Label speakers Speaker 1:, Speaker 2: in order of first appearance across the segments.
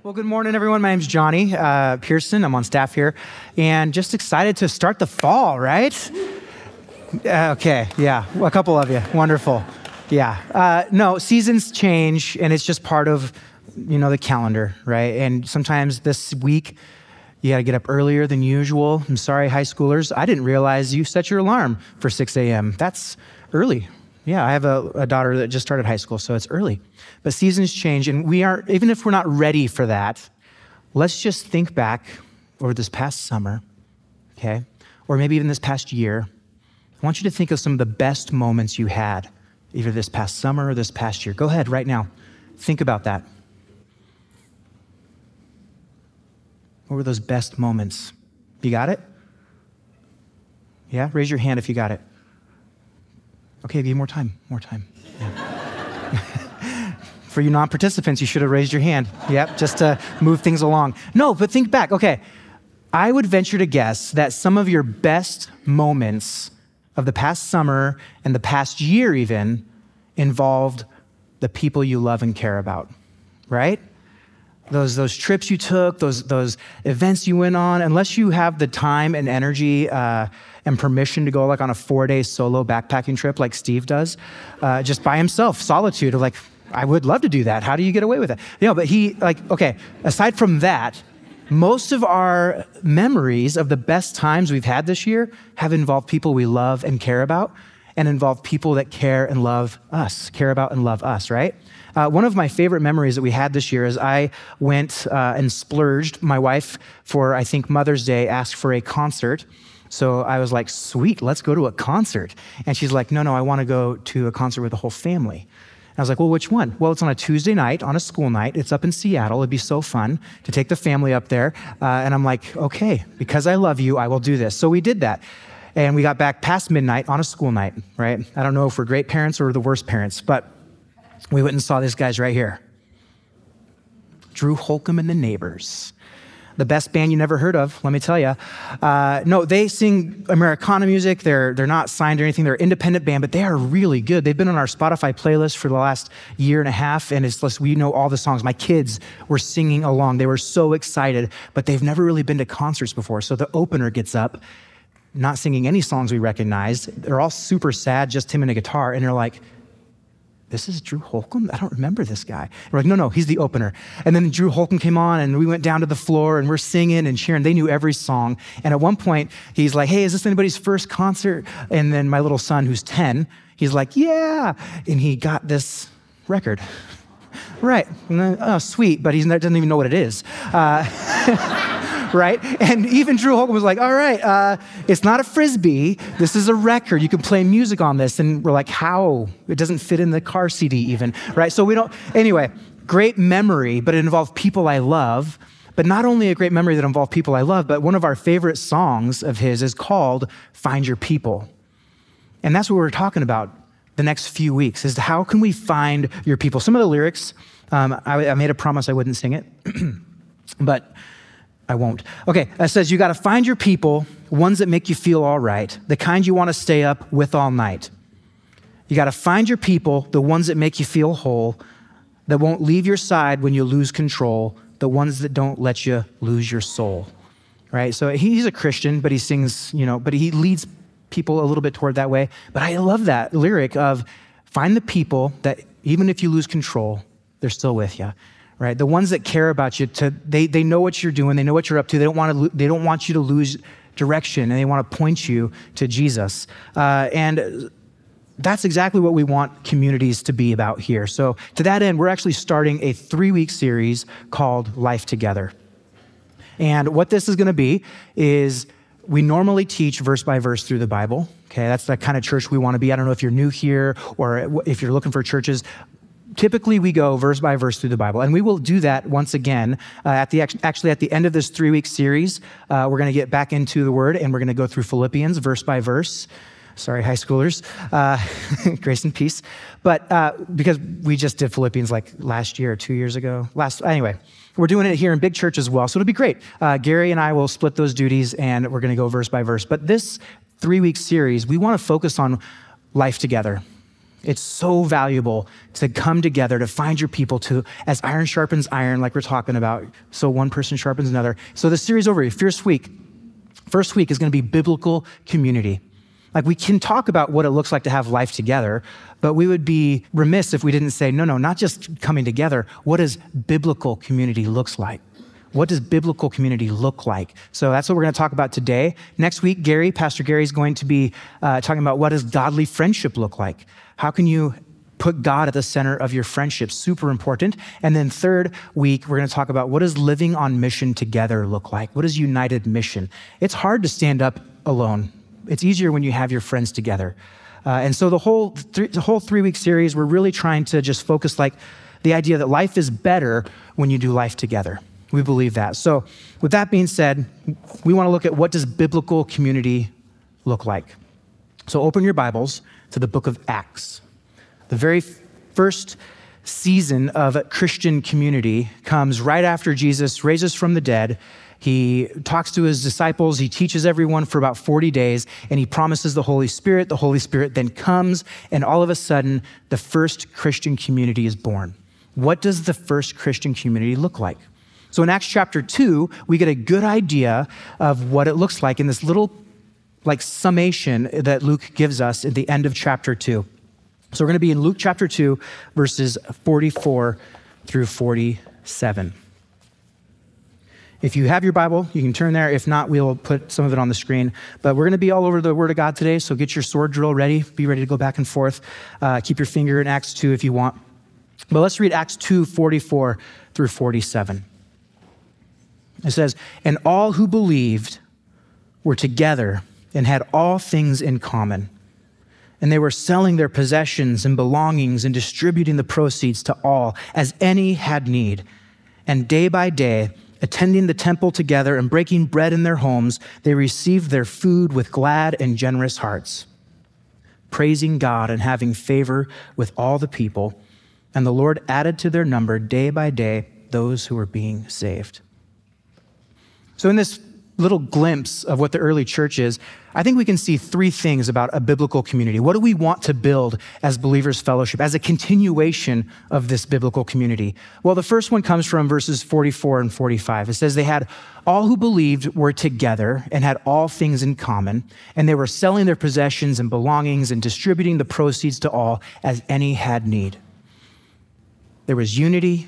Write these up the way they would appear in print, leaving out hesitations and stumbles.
Speaker 1: Well, good morning, everyone. My name's Johnny Pearson. I'm on staff here, and just excited to start the fall, right? Okay, yeah, a couple of you. Wonderful. Yeah. No, seasons change, and it's just part of, the calendar, right? And sometimes this week, you got to get up earlier than usual. I'm sorry, high schoolers. I didn't realize you set your alarm for 6 a.m. That's early. Yeah, I have a daughter that just started high school, so it's early. But seasons change, and even if we're not ready for that, let's just think back over this past summer, okay? Or maybe even this past year. I want you to think of some of the best moments you had, either this past summer or this past year. Go ahead right now. Think about that. What were those best moments? You got it? Yeah? Raise your hand if you got it. Okay, give you more time. Yeah. For you non-participants, you should have raised your hand. Yep, just to move things along. No, but think back. Okay, I would venture to guess that some of your best moments of the past summer and the past year even involved the people you love and care about, right? Those trips you took, those events you went on, unless you have the time and energy and permission to go like on a 4-day solo backpacking trip like Steve does, just by himself, solitude of like, I would love to do that. How do you get away with it? But aside from that, most of our memories of the best times we've had this year have involved people we love and care about, and involve people that care about and love us, right? One of my favorite memories that we had this year is I went and splurged. My wife, for I think Mother's Day, asked for a concert. So I was like, sweet, let's go to a concert. And she's like, no, I want to go to a concert with the whole family. And I was like, well, which one? Well, it's on a Tuesday night, on a school night. It's up in Seattle. It'd be so fun to take the family up there. And I'm like, okay, because I love you, I will do this. So we did that. And we got back past midnight on a school night, right? I don't know if we're great parents or the worst parents, but we went and saw these guys right here. Drew Holcomb and the Neighbors. The best band you never heard of, let me tell you. No, they sing Americana music. They're not signed or anything. They're an independent band, but they are really good. They've been on our Spotify playlist for the last year and a half, and we know all the songs. My kids were singing along. They were so excited, but they've never really been to concerts before. So the opener gets up, not singing any songs we recognized. They're all super sad, just him and a guitar, and they're like, this is Drew Holcomb? I don't remember this guy. We're like, no, he's the opener. And then Drew Holcomb came on, and we went down to the floor, and we're singing and cheering. They knew every song. And at one point, he's like, hey, is this anybody's first concert? And then my little son, who's 10, he's like, yeah. And he got this record. Right. And then, oh, sweet, but he doesn't even know what it is. Right? And even Drew Holcomb was like, all right, it's not a Frisbee. This is a record. You can play music on this. And we're like, how? It doesn't fit in the car CD even, right? So anyway, great memory, but it involved people I love. But not only a great memory that involved people I love, but one of our favorite songs of his is called Find Your People. And that's what we're talking about the next few weeks, is how can we find your people? Some of the lyrics, I made a promise I wouldn't sing it, but I won't. Okay, it says, you got to find your people, ones that make you feel all right, the kind you want to stay up with all night. You got to find your people, the ones that make you feel whole, that won't leave your side when you lose control, the ones that don't let you lose your soul, right? So he's a Christian, but he sings, but he leads people a little bit toward that way. But I love that lyric of find the people that even if you lose control, they're still with you. Right? The ones that care about you, they know what you're doing, they know what you're up to, they don't want you to lose direction, and they want to point you to Jesus. And that's exactly what we want communities to be about here. So to that end, we're actually starting a 3-week series called Life Together. And what this is going to be is we normally teach verse by verse through the Bible. Okay, that's the kind of church we want to be. I don't know if you're new here or if you're looking for churches. Typically, we go verse by verse through the Bible, and we will do that once again at the end of this 3-week series. We're going to get back into the Word, and we're going to go through Philippians verse by verse. Sorry, high schoolers, grace and peace. But because we just did Philippians like last year or 2 years ago. Anyway, we're doing it here in Big Church as well, so it'll be great. Gary and I will split those duties, and we're going to go verse by verse. But this 3-week series, we want to focus on life together. It's so valuable to come together, to find your people, to, as iron sharpens iron, like we're talking about, so one person sharpens another. So the series over, first week is going to be biblical community. Like, we can talk about what it looks like to have life together, but we would be remiss if we didn't say, no, not just coming together. What does biblical community looks like? What does biblical community look like? So that's what we're going to talk about today. Next week, Pastor Gary is going to be talking about what does godly friendship look like? How can you put God at the center of your friendship? Super important. And then third week, we're going to talk about what does living on mission together look like? What is united mission? It's hard to stand up alone. It's easier when you have your friends together. And so the whole 3-week series, we're really trying to just focus like the idea that life is better when you do life together. We believe that. So with that being said, we want to look at what does biblical community look like. So open your Bibles to the book of Acts. The very first season of Christian community comes right after Jesus raises from the dead. He talks to his disciples, he teaches everyone for about 40 days, and he promises the Holy Spirit. The Holy Spirit then comes, and all of a sudden, the first Christian community is born. What does the first Christian community look like? So in Acts chapter 2, we get a good idea of what it looks like in this little summation that Luke gives us at the end of chapter 2. So we're going to be in Luke chapter 2, verses 44 through 47. If you have your Bible, you can turn there. If not, we'll put some of it on the screen. But we're going to be all over the Word of God today, so get your sword drill ready. Be ready to go back and forth. Keep your finger in Acts 2 if you want. But let's read Acts 2, 44 through 47. It says, "And all who believed were together and had all things in common. And they were selling their possessions and belongings and distributing the proceeds to all as any had need. And day by day, attending the temple together and breaking bread in their homes, they received their food with glad and generous hearts, praising God and having favor with all the people. And the Lord added to their number day by day those who were being saved." So in this little glimpse of what the early church is, I think we can see three things about a biblical community. What do we want to build as Believers Fellowship, as a continuation of this biblical community? Well, the first one comes from verses 44 and 45. It says, "They had all who believed were together and had all things in common, and they were selling their possessions and belongings and distributing the proceeds to all as any had need." There was unity,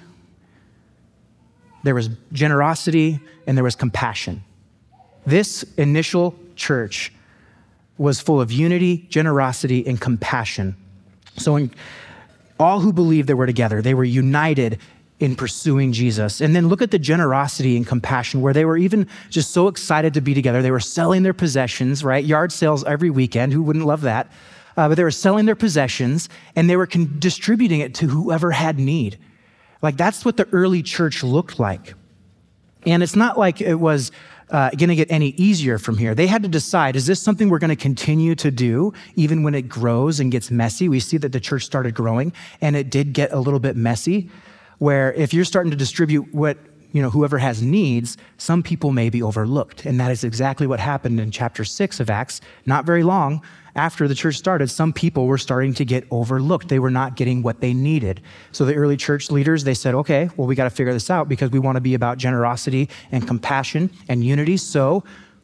Speaker 1: there was generosity, and there was compassion. This initial church was full of unity, generosity, and compassion. So when all who believed they were together, they were united in pursuing Jesus. And then look at the generosity and compassion where they were even just so excited to be together. They were selling their possessions, right? Yard sales every weekend. Who wouldn't love that? But they were selling their possessions and they were distributing it to whoever had need. Like, that's what the early church looked like. And it's not like it was going to get any easier from here. They had to decide, is this something we're going to continue to do even when it grows and gets messy? We see that the church started growing and it did get a little bit messy, where if you're starting to distribute what, whoever has needs, some people may be overlooked. And that is exactly what happened in chapter 6 of Acts. Not very long after the church started, some people were starting to get overlooked. They were not getting what they needed. So the early church leaders, they said, okay, well, we got to figure this out because we want to be about generosity and compassion and unity. So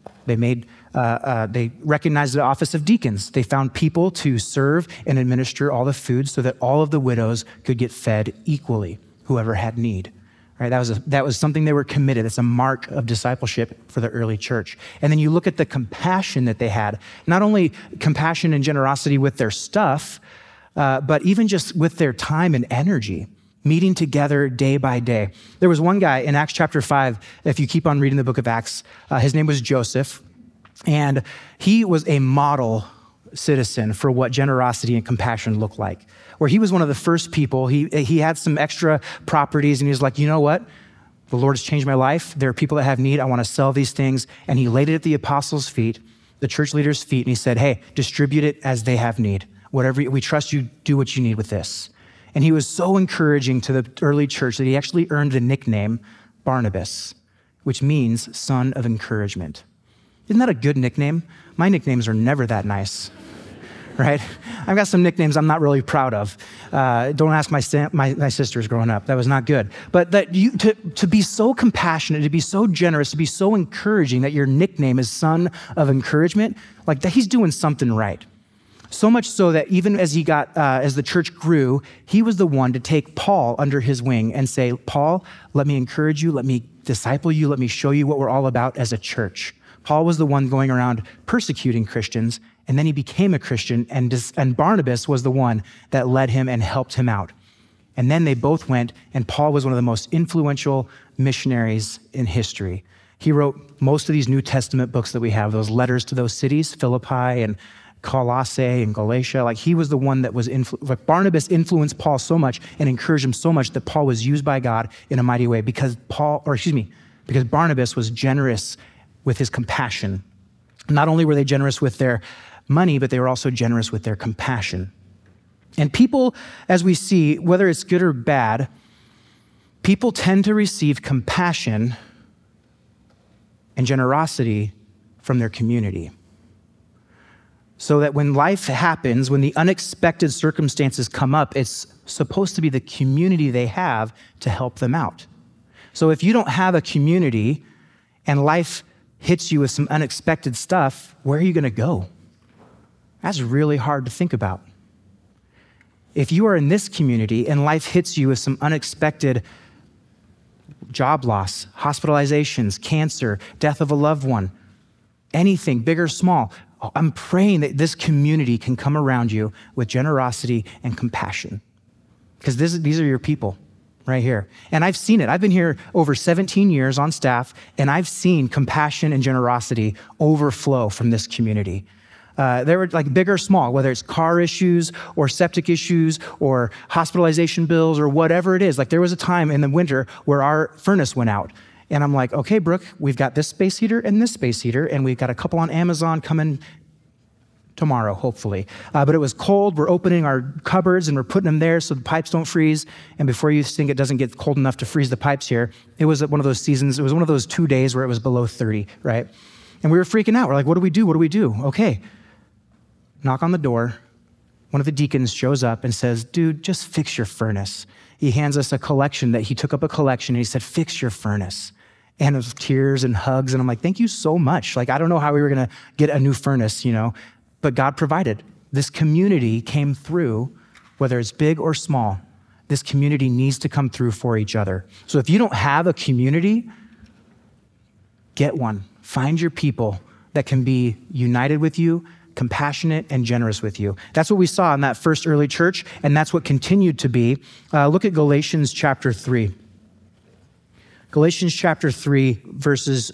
Speaker 1: they recognized the office of deacons. They found people to serve and administer all the food so that all of the widows could get fed equally, whoever had need. Right, that was something they were committed. It's a mark of discipleship for the early church. And then you look at the compassion that they had, not only compassion and generosity with their stuff, but even just with their time and energy, meeting together day by day. There was one guy in Acts chapter 5, if you keep on reading the book of Acts, his name was Joseph, and he was a model citizen for what generosity and compassion look like. Where he was one of the first people, he had some extra properties and he was like, you know what? The Lord has changed my life. There are people that have need. I want to sell these things. And he laid it at the apostles' feet, the church leaders' feet, and he said, hey, distribute it as they have need. Whatever, we trust you, do what you need with this. And he was so encouraging to the early church that he actually earned the nickname Barnabas, which means son of encouragement. Isn't that a good nickname? My nicknames are never that nice. right? I've got some nicknames I'm not really proud of. Don't ask my sisters growing up. That was not good. But that to be so compassionate, to be so generous, to be so encouraging that your nickname is Son of Encouragement, like that he's doing something right. So much so that even as as the church grew, he was the one to take Paul under his wing and say, Paul, let me encourage you, let me disciple you, let me show you what we're all about as a church. Paul was the one going around persecuting Christians, and then he became a Christian, and Barnabas was the one that led him and helped him out. And then they both went, and Paul was one of the most influential missionaries in history. He wrote most of these New Testament books that we have, those letters to those cities, Philippi and Colossae and Galatia. Like he was the one that was, Barnabas influenced Paul so much and encouraged him so much that Paul was used by God in a mighty way because Barnabas was generous with his compassion. Not only were they generous with their money, but they were also generous with their compassion. And people, as we see, whether it's good or bad, people tend to receive compassion and generosity from their community. So that when life happens, when the unexpected circumstances come up, it's supposed to be the community they have to help them out. So if you don't have a community and life hits you with some unexpected stuff, where are you going to go? That's really hard to think about. If you are in this community and life hits you with some unexpected job loss, hospitalizations, cancer, death of a loved one, anything, big or small, I'm praying that this community can come around you with generosity and compassion, because these are your people right here. And I've seen it. I've been here over 17 years on staff, and I've seen compassion and generosity overflow from this community. There were like big or small, whether it's car issues or septic issues or hospitalization bills or whatever it is. Like there was a time in the winter where our furnace went out. And I'm like, okay, Brooke, we've got this space heater and this space heater, and we've got a couple on Amazon coming tomorrow, hopefully. But it was cold. We're opening our cupboards and we're putting them there so the pipes don't freeze. And before you think it doesn't get cold enough to freeze the pipes here, it was one of those seasons, it was one of those 2 days where it was below 30, right? And we were freaking out. We're like, what do we do? What do we do? Okay. Knock on the door. One of the deacons shows up and says, dude, just fix your furnace. He hands us a collection that he took up a collection and he said, fix your furnace. And it was tears and hugs. And I'm like, thank you so much. Like, I don't know how we were going to get a new furnace, but God provided. This community came through, whether it's big or small. This community needs to come through for each other. So if you don't have a community, get one. Find your people that can be united with you, compassionate and generous with you. That's what we saw in that first early church, and that's what continued to be. Look at Galatians chapter 3. Galatians chapter 3, verses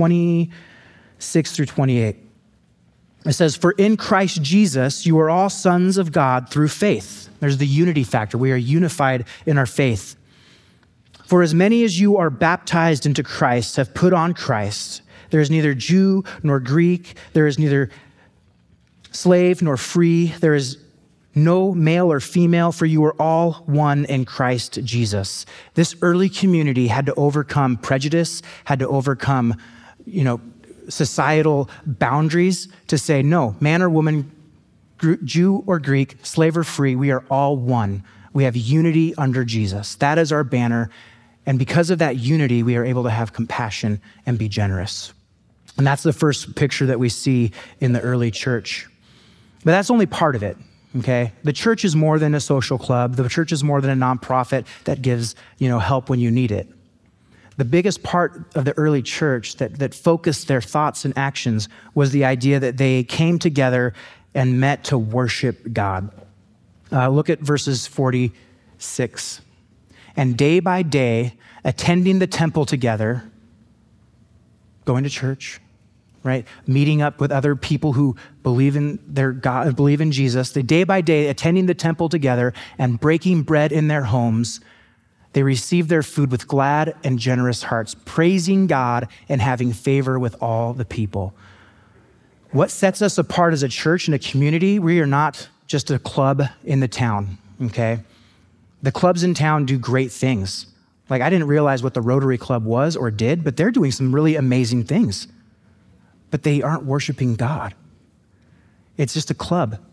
Speaker 1: 26 through 28. It says, for in Christ Jesus, you are all sons of God through faith. There's the unity factor. We are unified in our faith. For as many as you are baptized into Christ have put on Christ. There is neither Jew nor Greek. There is neither slave nor free. There is no male or female, for you are all one in Christ Jesus. This early community had to overcome prejudice, had to overcome, societal boundaries to say, no, man or woman, Jew or Greek, slave or free, we are all one. We have unity under Jesus. That is our banner. And because of that unity, we are able to have compassion and be generous. And that's the first picture that we see in the early church. But that's only part of it. Okay, the church is more than a social club. The church is more than a nonprofit that gives, help when you need it. The biggest part of the early church that focused their thoughts and actions was the idea that they came together and met to worship God. Look at verses 46. And day by day, attending the temple together, going to church, right? Meeting up with other people who believe in their God, believe in Jesus. They day by day attending the temple together and breaking bread in their homes. They received their food with glad and generous hearts, praising God and having favor with all the people. What sets us apart as a church and a community? We are not just a club in the town, okay? The clubs in town do great things. Like, I didn't realize what the Rotary Club was or did, but they're doing some really amazing things. But they aren't worshiping God. It's just a club.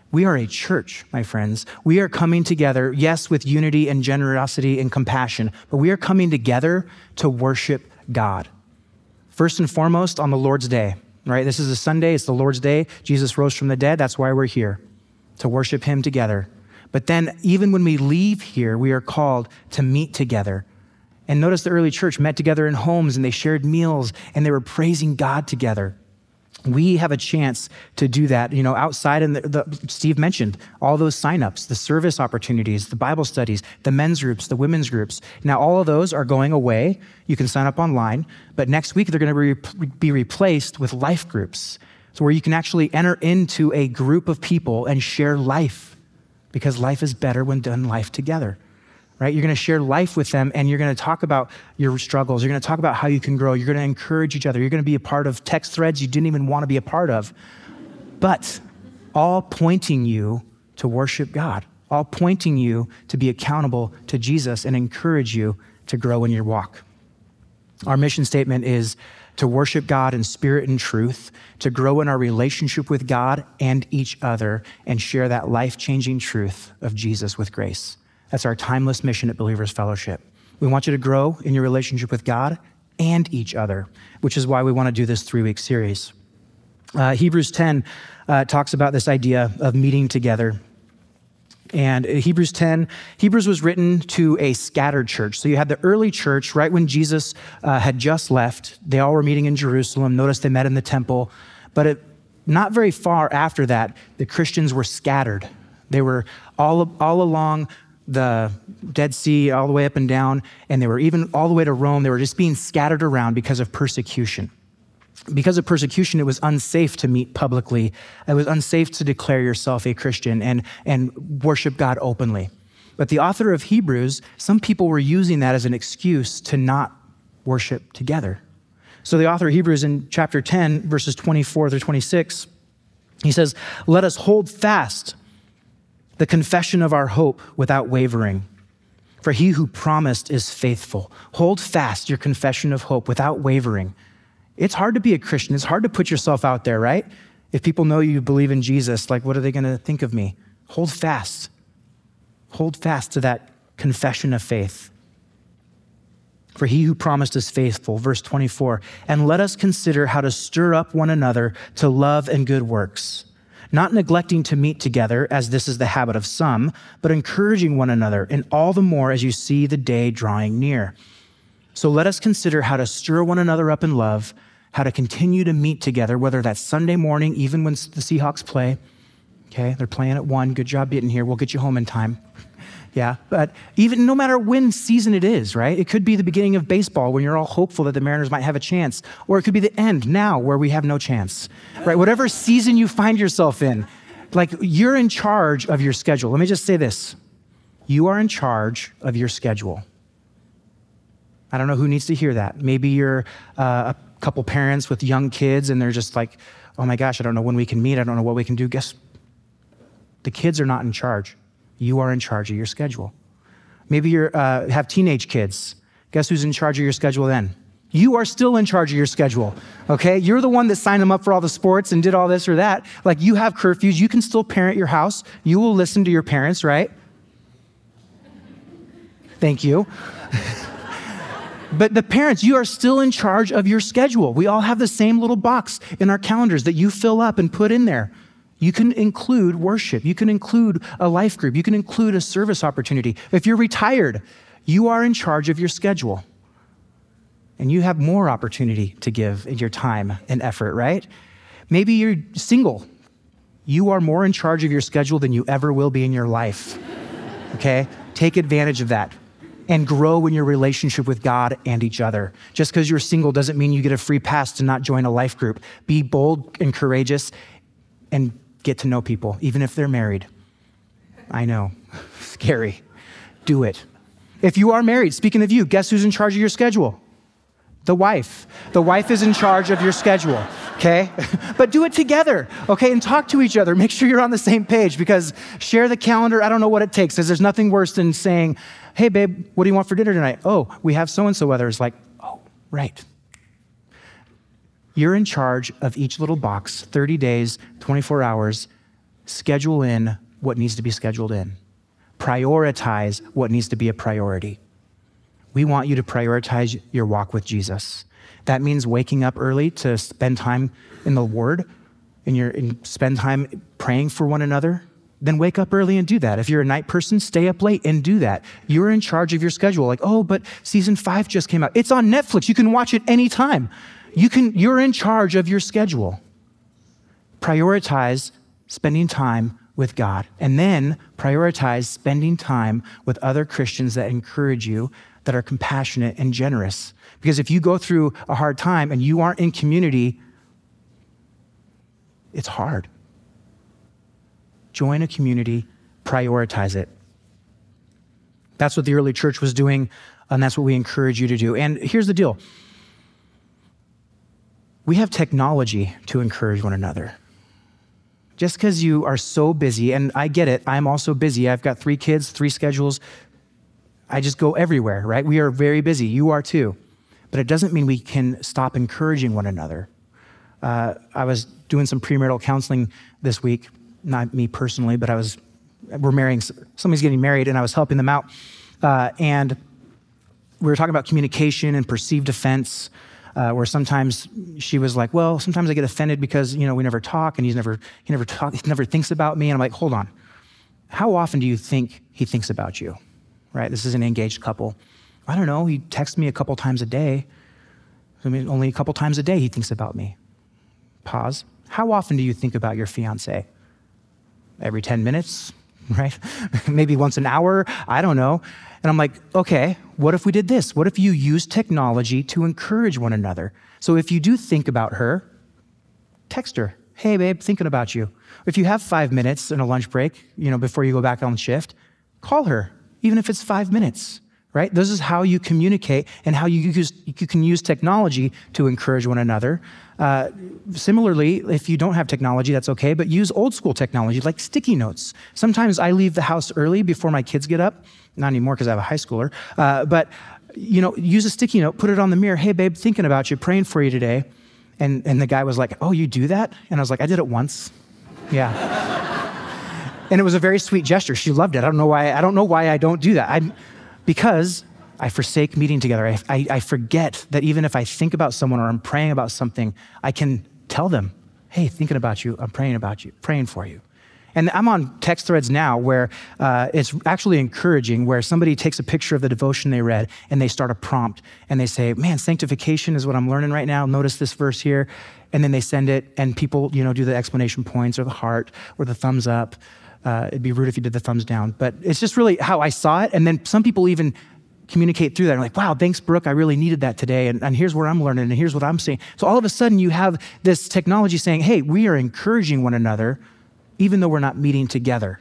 Speaker 1: We are a church, my friends. We are coming together, yes, with unity and generosity and compassion, but we are coming together to worship God. First and foremost, on the Lord's Day, right? This is a Sunday. It's the Lord's Day. Jesus rose from the dead. That's why we're here, to worship him together. But then even when we leave here, we are called to meet together. And notice the early church met together in homes and they shared meals and they were praising God together. We have a chance to do that, outside, and Steve mentioned all those signups, the service opportunities, the Bible studies, the men's groups, the women's groups. Now, all of those are going away. You can sign up online, but next week they're going to be replaced with life groups, so where you can actually enter into a group of people and share life, because life is better when done life together. Right? You're going to share life with them and you're going to talk about your struggles. You're going to talk about how you can grow. You're going to encourage each other. You're going to be a part of text threads you didn't even want to be a part of, but all pointing you to worship God, all pointing you to be accountable to Jesus and encourage you to grow in your walk. Our mission statement is to worship God in spirit and truth, to grow in our relationship with God and each other, and share that life-changing truth of Jesus with grace. That's our timeless mission at Believers Fellowship. We want you to grow in your relationship with God and each other, which is why we want to do this 3-week series. Hebrews 10 talks about this idea of meeting together. And Hebrews was written to a scattered church. So you had the early church right when Jesus had just left. They all were meeting in Jerusalem. Notice they met in the temple. But not very far after that, the Christians were scattered. They were all along the Dead Sea, all the way up and down, and they were even all the way to Rome. They were just being scattered around because of persecution. Because of persecution, it was unsafe to meet publicly. It was unsafe to declare yourself a Christian and worship God openly. But the author of Hebrews, some people were using that as an excuse to not worship together. So the author of Hebrews in chapter 10, verses 24 through 26, he says, "Let us hold fast the confession of our hope without wavering. For he who promised is faithful." Hold fast your confession of hope without wavering. It's hard to be a Christian. It's hard to put yourself out there, right? If people know you believe in Jesus, like, what are they going to think of me? Hold fast. Hold fast to that confession of faith. For he who promised is faithful. Verse 24, "And let us consider how to stir up one another to love and good works, not neglecting to meet together, as this is the habit of some, but encouraging one another, and all the more as you see the day drawing near. So let us consider how to stir one another up in love, how to continue to meet together, whether that's Sunday morning, even when the Seahawks play. Okay, they're playing at 1. Good job getting here. We'll get you home in time. Yeah, but even no matter when season it is, right? It could be the beginning of baseball when you're all hopeful that the Mariners might have a chance, or it could be the end now where we have no chance, right? Whatever season you find yourself in, like, you're in charge of your schedule. Let me just say this. You are in charge of your schedule. I don't know who needs to hear that. Maybe you're a couple parents with young kids and they're just like, oh my gosh, I don't know when we can meet. I don't know what we can do. Guess the kids are not in charge. You are in charge of your schedule. Maybe you have teenage kids. Guess who's in charge of your schedule then? You are still in charge of your schedule, okay? You're the one that signed them up for all the sports and did all this or that. Like, you have curfews. You can still parent your house. You will listen to your parents, right? Thank you. But the parents, you are still in charge of your schedule. We all have the same little box in our calendars that you fill up and put in there. You can include worship. You can include a life group. You can include a service opportunity. If you're retired, you are in charge of your schedule. And you have more opportunity to give in your time and effort, right? Maybe you're single. You are more in charge of your schedule than you ever will be in your life, okay? Take advantage of that and grow in your relationship with God and each other. Just because you're single doesn't mean you get a free pass to not join a life group. Be bold and courageous and get to know people, even if they're married. I know, scary. Do it. If you are married, speaking of you, guess who's in charge of your schedule? The wife. The wife is in charge of your schedule, okay? But do it together, okay? And talk to each other. Make sure you're on the same page, because share the calendar. I don't know what it takes, because there's nothing worse than saying, hey, babe, what do you want for dinner tonight? Oh, we have so-and-so other. It's like, oh, right. You're in charge of each little box, 30 days, 24 hours, schedule in what needs to be scheduled in. Prioritize what needs to be a priority. We want you to prioritize your walk with Jesus. That means waking up early to spend time in the Word and spend time praying for one another. Then wake up early and do that. If you're a night person, stay up late and do that. You're in charge of your schedule. Like, oh, but season 5 just came out. It's on Netflix. You can watch it anytime. You're in charge of your schedule. Prioritize spending time with God, and then prioritize spending time with other Christians that encourage you, that are compassionate and generous. Because if you go through a hard time and you aren't in community, it's hard. Join a community, prioritize it. That's what the early church was doing, and that's what we encourage you to do. And here's the deal. We have technology to encourage one another. Just because you are so busy, and I get it, I'm also busy. I've got 3 kids, 3 schedules. I just go everywhere, right? We are very busy. You are too. But it doesn't mean we can stop encouraging one another. I was doing some premarital counseling this week. Not me personally, but somebody's getting married, and I was helping them out. And we were talking about communication and perceived offense, where sometimes she was like, well, sometimes I get offended because, we never talk, and he never thinks about me. And I'm like, hold on. How often do you think he thinks about you, right? This is an engaged couple. I don't know. He texts me a couple times a day. Only a couple times a day he thinks about me. Pause. How often do you think about your fiance? Every 10 minutes, right? Maybe once an hour, I don't know. And I'm like, okay, what if we did this? What if you use technology to encourage one another? So if you do think about her, text her. Hey, babe, thinking about you. If you have 5 minutes in a lunch break, before you go back on shift, call her, even if it's 5 minutes, right? This is how you communicate and how you can use technology to encourage one another. Similarly, if you don't have technology, that's okay, but use old school technology like sticky notes. Sometimes I leave the house early before my kids get up. Not anymore because I have a high schooler. But use a sticky note, put it on the mirror. Hey, babe, thinking about you, praying for you today. And the guy was like, oh, you do that? And I was like, I did it once. Yeah. And it was a very sweet gesture. She loved it. I don't know why I don't do that. Because I forsake meeting together. I forget that even if I think about someone or I'm praying about something, I can tell them, hey, thinking about you, I'm praying about you, praying for you. And I'm on text threads now where it's actually encouraging, where somebody takes a picture of the devotion they read and they start a prompt and they say, man, sanctification is what I'm learning right now. Notice this verse here. And then they send it and people, do the exclamation points or the heart or the thumbs up. It'd be rude if you did the thumbs down, but it's just really how I saw it. And then some people even communicate through that. I'm like, wow, thanks, Brooke. I really needed that today. And here's where I'm learning and here's what I'm seeing. So all of a sudden you have this technology saying, hey, we are encouraging one another, even though we're not meeting together.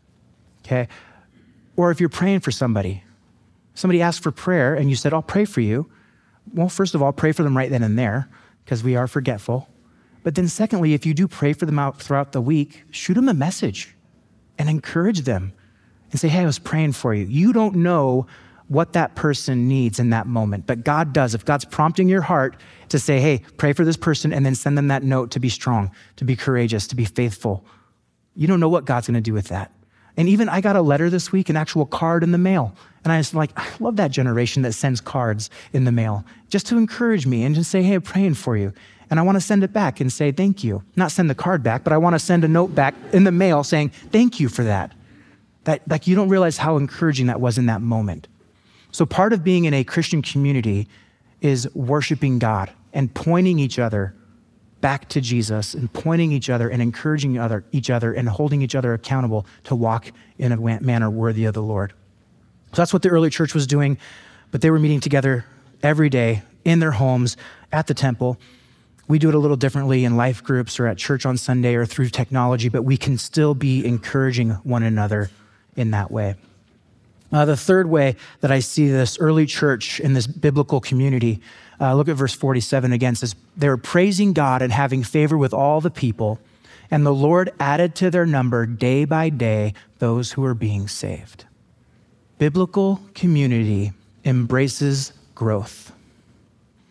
Speaker 1: Okay. Or if you're praying for somebody asked for prayer and you said, I'll pray for you. Well, first of all, pray for them right then and there because we are forgetful. But then secondly, if you do pray for them out throughout the week, shoot them a message and encourage them and say, hey, I was praying for you. You don't know what that person needs in that moment, but God does. If God's prompting your heart to say, hey, pray for this person, and then send them that note to be strong, to be courageous, to be faithful, you don't know what God's gonna do with that. And even I got a letter this week, an actual card in the mail. And I was like, I love that generation that sends cards in the mail just to encourage me and just say, hey, I'm praying for you. And I want to send it back and say, thank you. Not send the card back, but I want to send a note back in the mail saying, thank you for that. Like you don't realize how encouraging that was in that moment. So part of being in a Christian community is worshiping God and pointing each other back to Jesus and pointing each other and encouraging each other and holding each other accountable to walk in a manner worthy of the Lord. So that's what the early church was doing, but they were meeting together every day in their homes, at the temple. We do it a little differently in life groups or at church on Sunday or through technology, but we can still be encouraging one another in that way. The third way that I see this early church in this biblical community, look at verse 47 again. It says, they were praising God and having favor with all the people, and the Lord added to their number day by day those who were being saved. Biblical community embraces growth.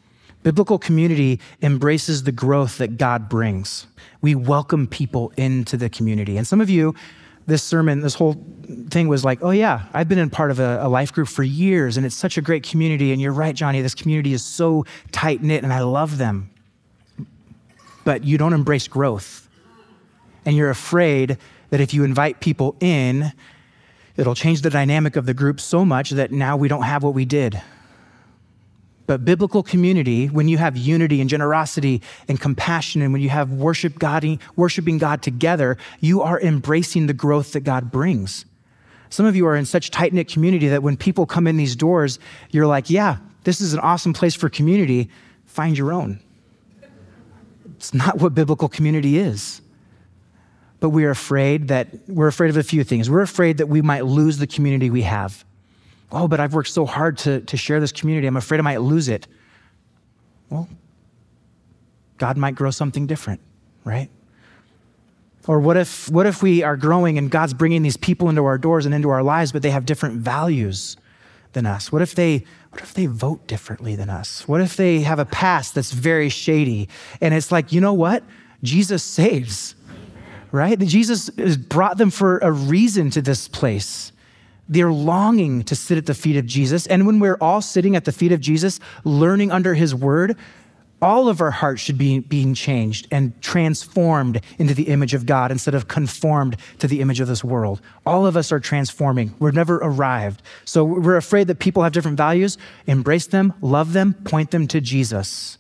Speaker 1: Biblical community embraces the growth that God brings. We welcome people into the community. And some of you, this sermon, this whole thing was like, oh yeah, I've been in part of a life group for years and it's such a great community. And you're right, Johnny, this community is so tight knit and I love them. But you don't embrace growth. And you're afraid that if you invite people in, it'll change the dynamic of the group so much that now we don't have what we did. But biblical community, when you have unity and generosity and compassion, and when you have worshiping God together, you are embracing the growth that God brings. Some of you are in such tight-knit community that when people come in these doors, you're like, yeah, this is an awesome place for community. Find your own. It's not what biblical community is. But we're afraid of a few things. We're afraid that we might lose the community we have. Oh, but I've worked so hard to share this community. I'm afraid I might lose it. Well, God might grow something different, right? Or what if we are growing and God's bringing these people into our doors and into our lives, but they have different values than us? What if they vote differently than us? What if they have a past that's very shady? And it's like, you know what? Jesus saves, right? Jesus has brought them for a reason to this place. They're longing to sit at the feet of Jesus. And when we're all sitting at the feet of Jesus, learning under his word, all of our hearts should be being changed and transformed into the image of God instead of conformed to the image of this world. All of us are transforming. We're never arrived. So we're afraid that people have different values. Embrace them, love them, point them to Jesus.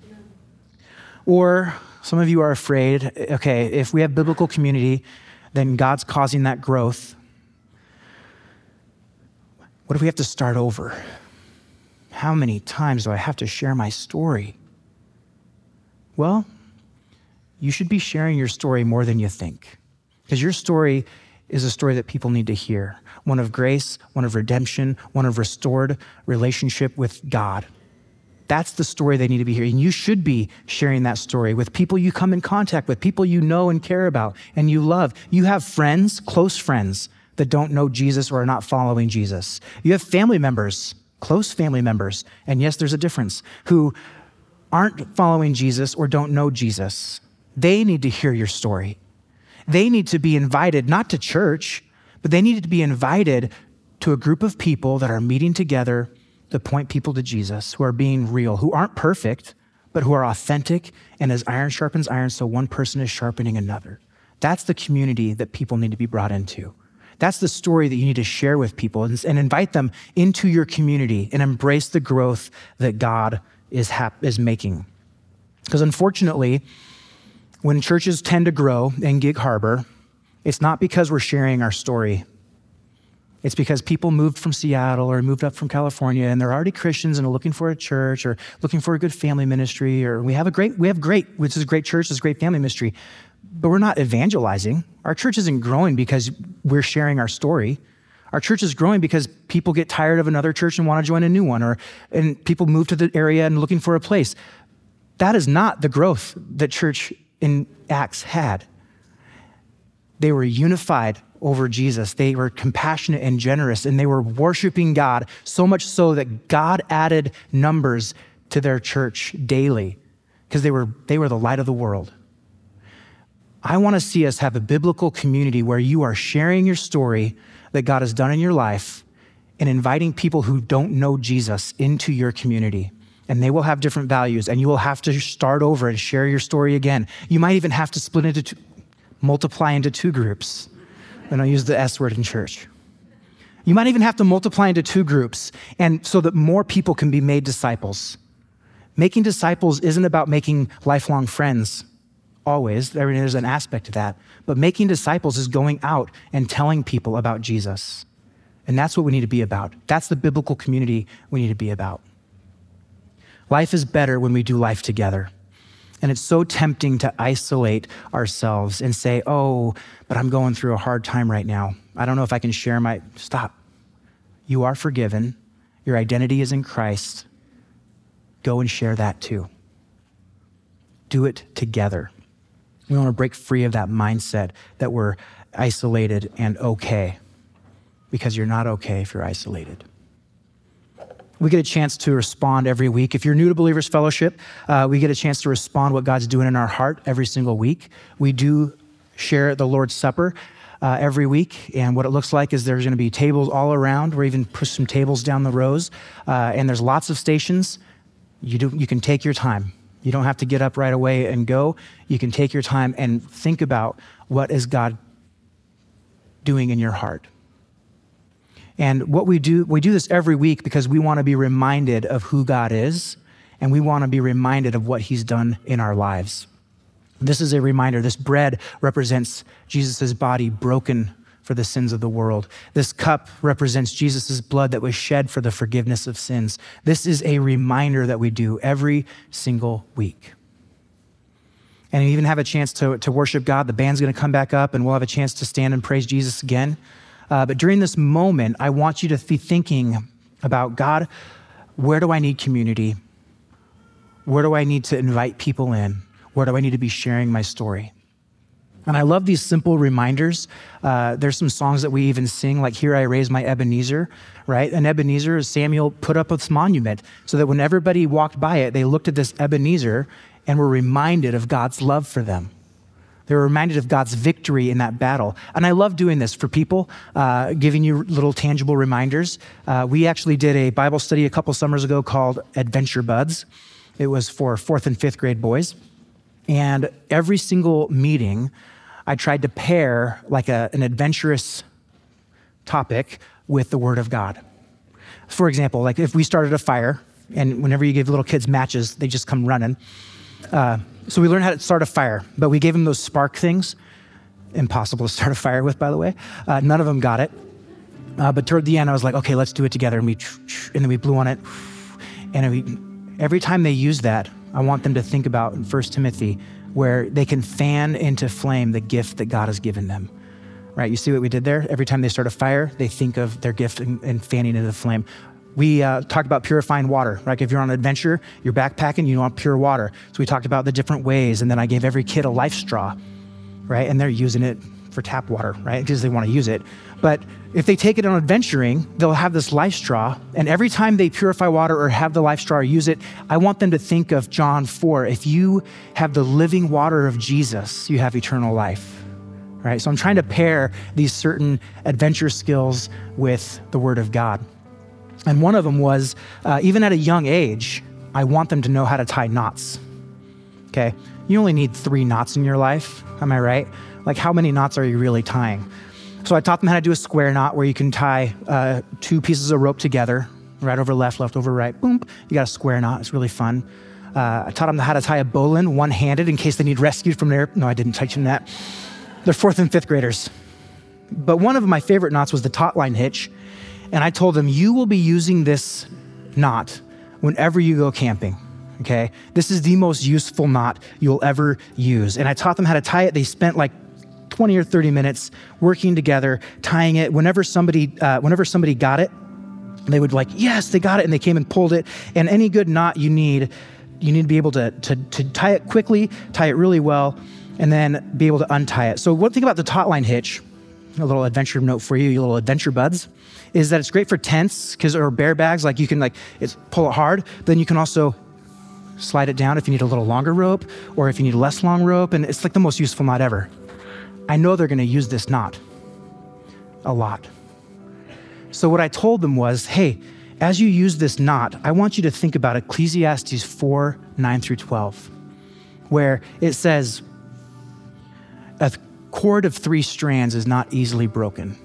Speaker 1: Or some of you are afraid, okay, if we have biblical community, then God's causing that growth. What if we have to start over? How many times do I have to share my story? Well, you should be sharing your story more than you think, because your story is a story that people need to hear. One of grace, one of redemption, one of restored relationship with God. That's the story they need to be hearing. And you should be sharing that story with people you come in contact with, people you know and care about and you love. You have friends, close friends, that don't know Jesus or are not following Jesus. You have family members, close family members, and yes, there's a difference, who aren't following Jesus or don't know Jesus. They need to hear your story. They need to be invited, not to church, but they need to be invited to a group of people that are meeting together to point people to Jesus, who are being real, who aren't perfect, but who are authentic, and as iron sharpens iron, so one person is sharpening another. That's the community that people need to be brought into. That's the story that you need to share with people and invite them into your community and embrace the growth that God is making. Because unfortunately, when churches tend to grow in Gig Harbor, it's not because we're sharing our story. It's because people moved from Seattle or moved up from California and they're already Christians and are looking for a church or looking for a good family ministry, or we have great, which is a great church, this is a great family ministry, but we're not evangelizing. Our church isn't growing because we're sharing our story. Our church is growing because people get tired of another church and want to join a new one, and people move to the area and looking for a place. That is not the growth that church in Acts had. They were unified over Jesus. They were compassionate and generous, and they were worshiping God, so much so that God added numbers to their church daily because they were the light of the world. I want to see us have a biblical community where you are sharing your story that God has done in your life and inviting people who don't know Jesus into your community. And they will have different values, and you will have to start over and share your story again. You might even have to multiply into two groups. And I'll use the S word in church. You might even have to multiply into two groups, and so that more people can be made disciples. Making disciples isn't about making lifelong friends. Always, there's an aspect to that. But making disciples is going out and telling people about Jesus. And that's what we need to be about. That's the biblical community we need to be about. Life is better when we do life together. And it's so tempting to isolate ourselves and say, oh, but I'm going through a hard time right now. I don't know if I can share Stop. You are forgiven. Your identity is in Christ. Go and share that too. Do it together. We want to break free of that mindset that we're isolated and okay, because you're not okay if you're isolated. We get a chance to respond every week. If you're new to Believers Fellowship, we get a chance to respond what God's doing in our heart every single week. We do share the Lord's Supper every week, and what it looks like is there's going to be tables all around. We're even push some tables down the rows, and there's lots of stations. You can take your time. You don't have to get up right away and go. You can take your time and think about what is God doing in your heart. And what we do this every week because we want to be reminded of who God is, and we want to be reminded of what he's done in our lives. This is a reminder. This bread represents Jesus' body broken for the sins of the world. This cup represents Jesus' blood that was shed for the forgiveness of sins. This is a reminder that we do every single week. And we even have a chance to worship God. The band's going to come back up, and we'll have a chance to stand and praise Jesus again. But during this moment, I want you to be thinking about, God, where do I need community? Where do I need to invite people in? Where do I need to be sharing my story? And I love these simple reminders. There's some songs that we even sing, like Here I Raise My Ebenezer, right? And Ebenezer, Samuel put up this monument so that when everybody walked by it, they looked at this Ebenezer and were reminded of God's love for them. They were reminded of God's victory in that battle. And I love doing this for people, giving you little tangible reminders. We actually did a Bible study a couple summers ago called Adventure Buds. It was for 4th and 5th grade boys. And every single meeting, I tried to pair like an adventurous topic with the Word of God. For example, like if we started a fire, and whenever you give little kids matches, they just come running. So we learned how to start a fire, but we gave them those spark things. Impossible to start a fire with, by the way. None of them got it. But toward the end, I was like, okay, let's do it together. And then we blew on it. And every time they use that, I want them to think about in 1 Timothy, where they can fan into flame the gift that God has given them. Right? You see what we did there? Every time they start a fire, they think of their gift and fanning into the flame. We talked about purifying water. Like if you're on an adventure, you're backpacking, you want pure water. So we talked about the different ways, and then I gave every kid a life straw, right? And they're using it for tap water, right? Because they want to use it. But if they take it on adventuring, they'll have this life straw, and every time they purify water or have the life straw or use it, I want them to think of John 4. If you have the living water of Jesus, you have eternal life, right? So I'm trying to pair these certain adventure skills with the Word of God. And one of them was, even at a young age, I want them to know how to tie knots, okay? You only need 3 knots in your life, am I right? Like how many knots are you really tying? So I taught them how to do a square knot where you can tie 2 pieces of rope together, right over left over right, boom, you got a square knot, it's really fun. I taught them how to tie a bowline one-handed in case they need rescued from there. No, I didn't teach them that. They're 4th and 5th graders. But one of my favorite knots was the taut line hitch. And I told them, you will be using this knot whenever you go camping, okay? This is the most useful knot you'll ever use. And I taught them how to tie it. They spent like 20 or 30 minutes working together, tying it. Whenever somebody got it, they would like, yes, they got it. And they came and pulled it. And any good knot you need to be able to tie it quickly, tie it really well, and then be able to untie it. So one thing about the taut line hitch, a little adventure note for you, little adventure buds, is that it's great for tents or bear bags. Like you can pull it hard, but then you can also slide it down if you need a little longer rope or if you need less long rope. And it's like the most useful knot ever. I know they're going to use this knot a lot. So what I told them was, hey, as you use this knot, I want you to think about Ecclesiastes 4, 9 through 12, where it says, a cord of 3 strands is not easily broken.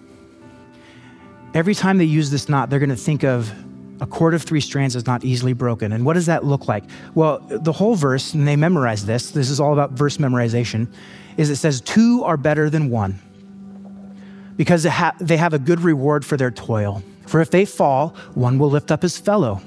Speaker 1: Every time they use this knot, they're going to think of a cord of 3 strands is not easily broken. And what does that look like? Well, the whole verse, and they memorize this is all about verse memorization, is it says 2 are better than 1 because they have a good reward for their toil. For if they fall, one will lift up his fellow.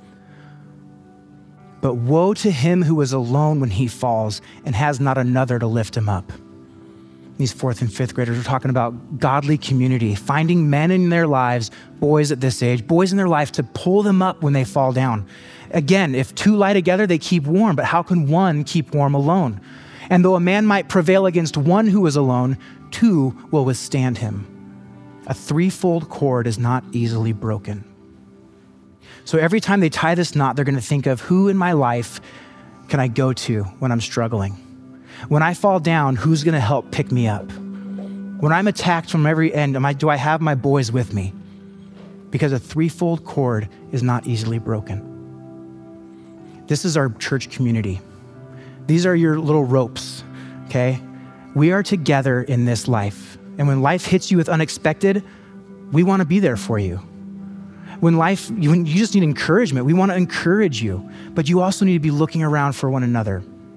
Speaker 1: But woe to him who is alone when he falls and has not another to lift him up. These 4th and 5th graders are talking about godly community, finding men in their lives, boys at this age, boys in their life to pull them up when they fall down. Again, if 2 lie together, they keep warm, but how can 1 keep warm alone? And though a man might prevail against 1 who is alone, 2 will withstand him. A 3-fold cord is not easily broken. So every time they tie this knot, they're going to think of who in my life can I go to when I'm struggling? When I fall down, who's going to help pick me up? When I'm attacked from every end, do I have my boys with me? Because a threefold cord is not easily broken. This is our church community. These are your little ropes, okay? We are together in this life. And when life hits you with unexpected, we want to be there for you. When you just need encouragement, we want to encourage you, but you also need to be looking around for one another.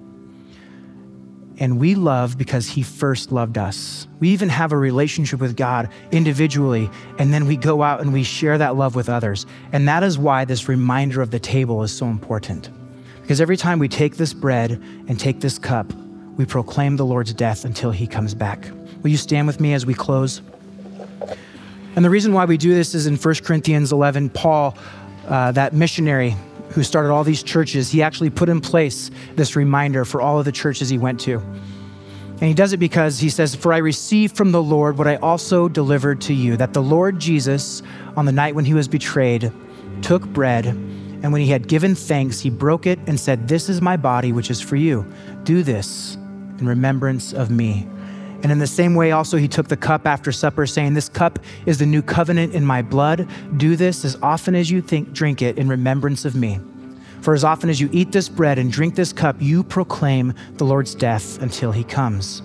Speaker 1: And we love because he first loved us. We even have a relationship with God individually, and then we go out and we share that love with others. And that is why this reminder of the table is so important. Because every time we take this bread and take this cup, we proclaim the Lord's death until he comes back. Will you stand with me as we close? And the reason why we do this is in 1 Corinthians 11, Paul, that missionary who started all these churches, he actually put in place this reminder for all of the churches he went to. And he does it because he says, "For I received from the Lord what I also delivered to you, that the Lord Jesus, on the night when he was betrayed, took bread, and when he had given thanks, he broke it and said, 'This is my body, which is for you. Do this in remembrance of me.' And in the same way also he took the cup after supper, saying, 'This cup is the new covenant in my blood. Do this as often as you drink it in remembrance of me. For as often as you eat this bread and drink this cup, you proclaim the Lord's death until he comes.'"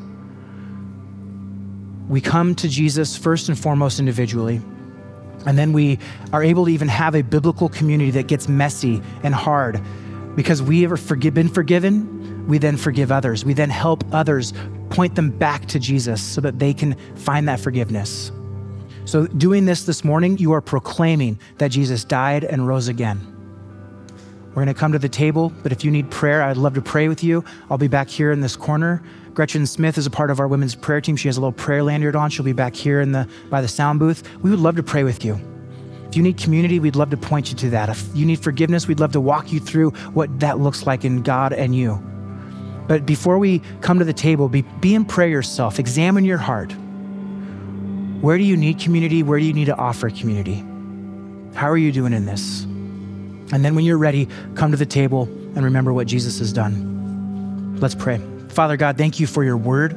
Speaker 1: We come to Jesus first and foremost individually, and then we are able to even have a biblical community that gets messy and hard. Because we have been forgiven, we then forgive others. We then help others, point them back to Jesus so that they can find that forgiveness. So doing this morning, you are proclaiming that Jesus died and rose again. We're gonna come to the table, but if you need prayer, I'd love to pray with you. I'll be back here in this corner. Gretchen Smith is a part of our women's prayer team. She has a little prayer lanyard on. She'll be back here by the sound booth. We would love to pray with you. If you need community, we'd love to point you to that. If you need forgiveness, we'd love to walk you through what that looks like in God and you. But before we come to the table, be in prayer yourself. Examine your heart. Where do you need community? Where do you need to offer community? How are you doing in this? And then when you're ready, come to the table and remember what Jesus has done. Let's pray. Father God, thank you for your word.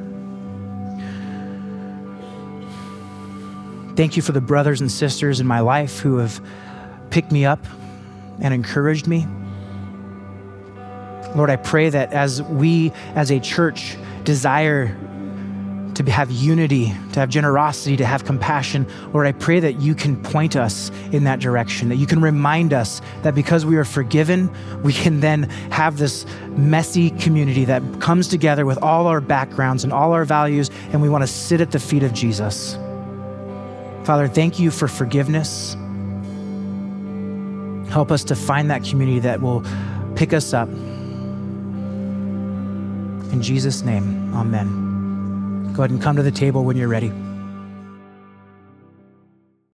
Speaker 1: Thank you for the brothers and sisters in my life who have picked me up and encouraged me. Lord, I pray that as we as a church desire to have unity, to have generosity, to have compassion, Lord, I pray that you can point us in that direction, that you can remind us that because we are forgiven, we can then have this messy community that comes together with all our backgrounds and all our values, and we want to sit at the feet of Jesus. Father, thank you for forgiveness. Help us to find that community that will pick us up. In Jesus' name, amen. Go ahead and come to the table when you're ready.